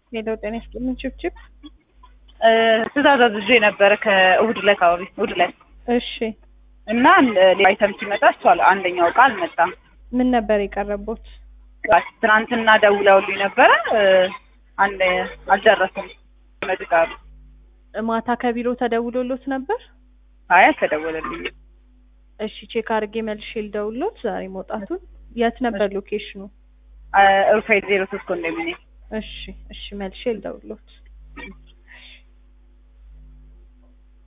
ሌላው ጤና ይስጥልኝ ችብችብ ትእዛዝ አዝዤ ነበረ ከእሑድ ዕለት እሑድ ዕለት እሺ እና ሌላ አይተም ሲመጣ እሱ አንደኛው ዕቃ አልመጣም። ምን ነበር የቀረቡት? ትናንትና ደውለውልኝ ነበረ አንድ አልደረሰም መድጋሩ። ማታ ከቢሮ ተደውሎሎት ነበር? አይ አልተደወለልኝም። እሺ ቼክ አድርጌ መልሼ ልደውልሎት ዛሬ መውጣቱን። የት ነበር ሎኬሽኑ? ሩፋኤል 03 ኮንዶሚኒየም። እሺ መልሼ ልደውልሎት።